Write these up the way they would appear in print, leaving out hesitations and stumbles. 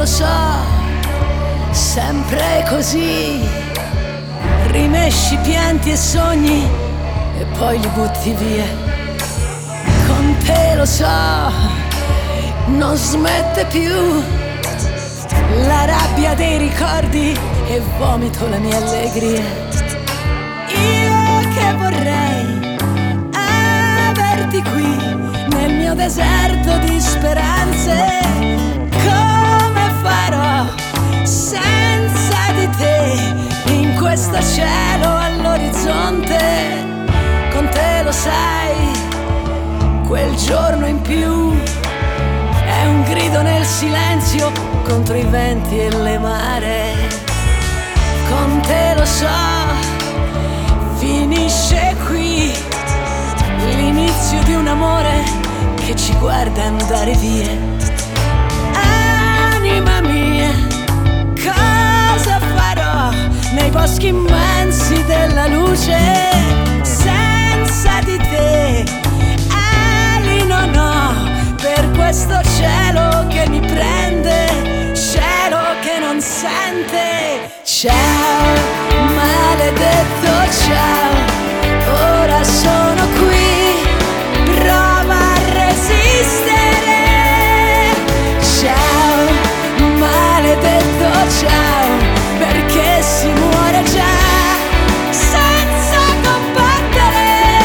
lo so, sempre così. Rimesci pianti e sogni e poi li butti via. Con te lo so, non smette più la rabbia dei ricordi e vomito la mia allegria. Io che vorrei averti qui nel mio deserto di speranze. Come farò senza di te in questo cielo all'orizzonte? Con te lo sai, quel giorno in più è un grido nel silenzio contro i venti e le maree. Con te lo so, finisce qui l'inizio di un amore che ci guarda andare via. Anima mia, cosa farò nei boschi immensi della luce? Senza di te ali non ho per questo cielo che mi prende, cielo che non sente. Ciao, maledetto ciao, ora sono qui, prova a resistere. Ciao, maledetto ciao, perché si muore già senza combattere.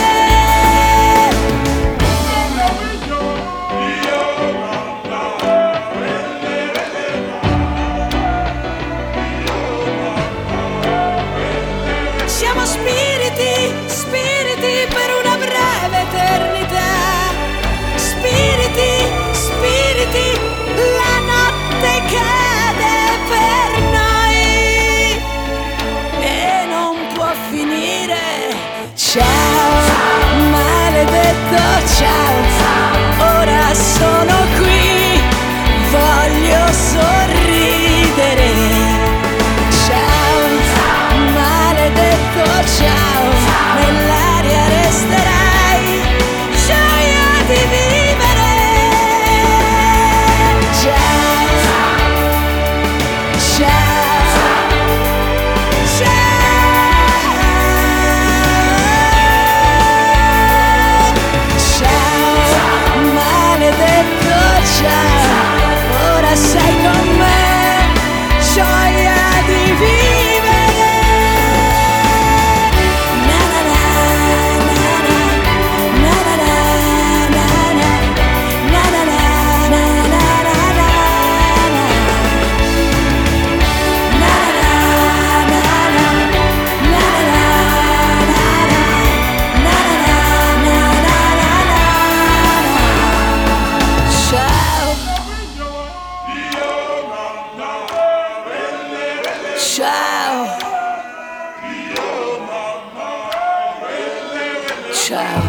Siamo spiriti, spiriti per una breve eternità. Spiriti, spiriti, la notte cade per noi e non può finire. Ciao, maledetto ciao, ora sono qui, voglio sorridere. Ciao, maledetto ciao, nell'aria resterai, gioia di vivere. Ciao, ciao, ciao, maledetto ciao, ora sei con me, gioia di vivere. Na na na na na na na na na na na na ciao, ciao.